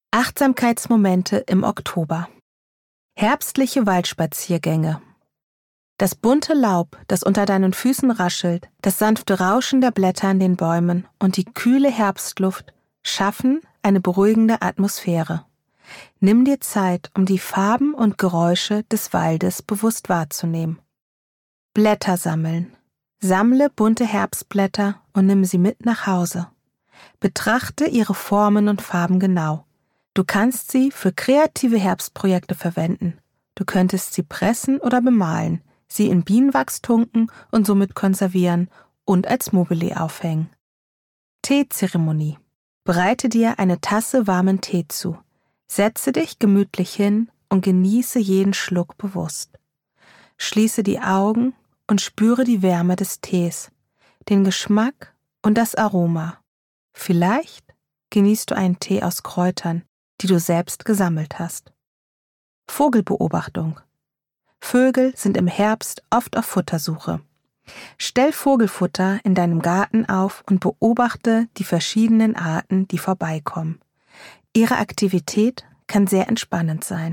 Achtsamkeitsmomente im Oktober. Herbstliche Waldspaziergänge. Das bunte Laub, das unter deinen Füßen raschelt, das sanfte Rauschen der Blätter an den Bäumen und die kühle Herbstluft schaffen eine beruhigende Atmosphäre. Nimm dir Zeit, um die Farben und Geräusche des Waldes bewusst wahrzunehmen. Blätter sammeln. Sammle bunte Herbstblätter und nimm sie mit nach Hause. Betrachte ihre Formen und Farben genau. Du kannst sie für kreative Herbstprojekte verwenden. Du könntest sie pressen oder bemalen, sie in Bienenwachs tunken und somit konservieren und als Mobile aufhängen. Teezeremonie. Bereite dir eine Tasse warmen Tee zu. Setze dich gemütlich hin und genieße jeden Schluck bewusst. Schließe die Augen und spüre die Wärme des Tees, den Geschmack und das Aroma. Vielleicht genießt du einen Tee aus Kräutern, die du selbst gesammelt hast. Vogelbeobachtung. Vögel sind im Herbst oft auf Futtersuche. Stell Vogelfutter in deinem Garten auf und beobachte die verschiedenen Arten, die vorbeikommen. Ihre Aktivität kann sehr entspannend sein.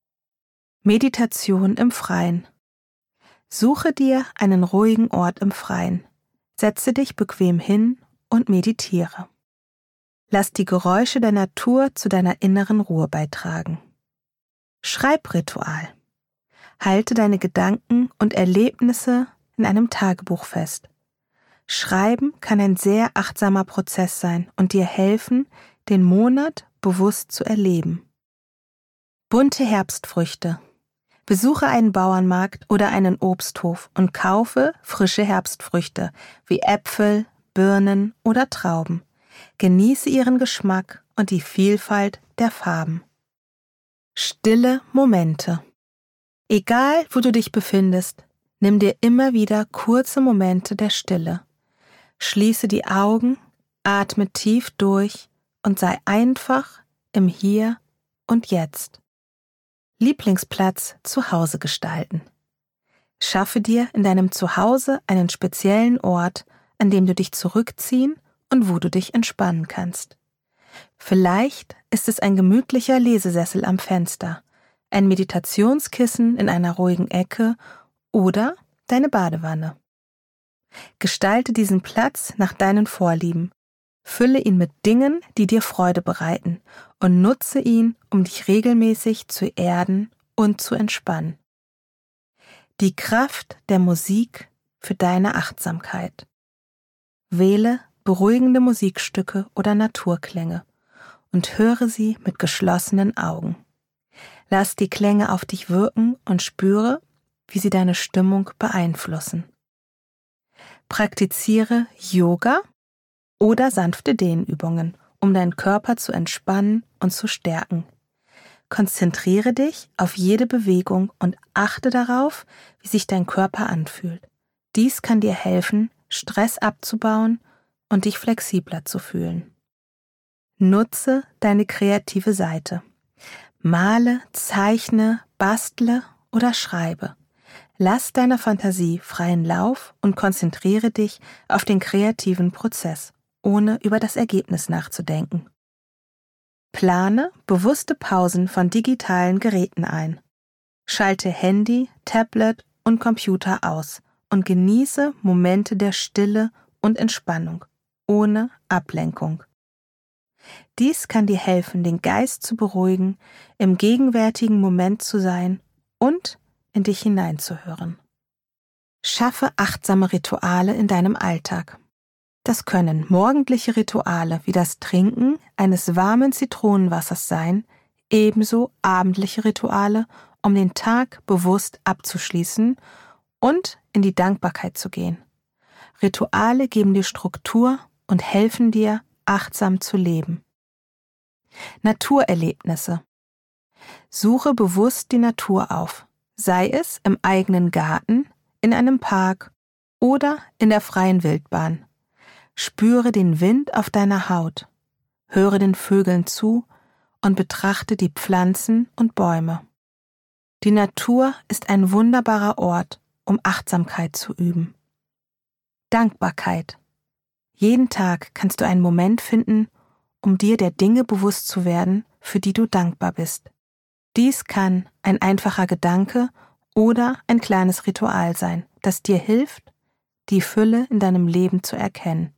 Meditation im Freien. Suche dir einen ruhigen Ort im Freien. Setze dich bequem hin und meditiere. Lass die Geräusche der Natur zu deiner inneren Ruhe beitragen. Schreibritual. Halte deine Gedanken und Erlebnisse in einem Tagebuch fest. Schreiben kann ein sehr achtsamer Prozess sein und dir helfen, den Monat bewusst zu erleben. Bunte Herbstfrüchte. Besuche einen Bauernmarkt oder einen Obsthof und kaufe frische Herbstfrüchte wie Äpfel, Birnen oder Trauben. Genieße ihren Geschmack und die Vielfalt der Farben. Stille Momente. Egal, wo du dich befindest, nimm dir immer wieder kurze Momente der Stille. Schließe die Augen, atme tief durch und sei einfach im Hier und Jetzt. Lieblingsplatz zu Hause gestalten. Schaffe dir in deinem Zuhause einen speziellen Ort, an dem du dich zurückziehen und wo du dich entspannen kannst. Vielleicht ist es ein gemütlicher Lesesessel am Fenster, ein Meditationskissen in einer ruhigen Ecke oder deine Badewanne. Gestalte diesen Platz nach deinen Vorlieben. Fülle ihn mit Dingen, die dir Freude bereiten und nutze ihn, um dich regelmäßig zu erden und zu entspannen. Die Kraft der Musik für deine Achtsamkeit. Wähle beruhigende Musikstücke oder Naturklänge und höre sie mit geschlossenen Augen. Lass die Klänge auf dich wirken und spüre, wie sie deine Stimmung beeinflussen. Praktiziere Yoga oder sanfte Dehnübungen, um deinen Körper zu entspannen und zu stärken. Konzentriere dich auf jede Bewegung und achte darauf, wie sich dein Körper anfühlt. Dies kann dir helfen, Stress abzubauen und dich flexibler zu fühlen. Nutze deine kreative Seite. Male, zeichne, bastle oder schreibe. Lass deiner Fantasie freien Lauf und konzentriere dich auf den kreativen Prozess, ohne über das Ergebnis nachzudenken. Plane bewusste Pausen von digitalen Geräten ein. Schalte Handy, Tablet und Computer aus und genieße Momente der Stille und Entspannung, ohne Ablenkung. Dies kann dir helfen, den Geist zu beruhigen, im gegenwärtigen Moment zu sein und in dich hineinzuhören. Schaffe achtsame Rituale in deinem Alltag. Das können morgendliche Rituale wie das Trinken eines warmen Zitronenwassers sein, ebenso abendliche Rituale, um den Tag bewusst abzuschließen und in die Dankbarkeit zu gehen. Rituale geben dir Struktur und helfen dir, achtsam zu leben. Naturerlebnisse. Suche bewusst die Natur auf, sei es im eigenen Garten, in einem Park oder in der freien Wildbahn. Spüre den Wind auf deiner Haut, höre den Vögeln zu und betrachte die Pflanzen und Bäume. Die Natur ist ein wunderbarer Ort, um Achtsamkeit zu üben. Dankbarkeit. Jeden Tag kannst du einen Moment finden, um dir der Dinge bewusst zu werden, für die du dankbar bist. Dies kann ein einfacher Gedanke oder ein kleines Ritual sein, das dir hilft, die Fülle in deinem Leben zu erkennen.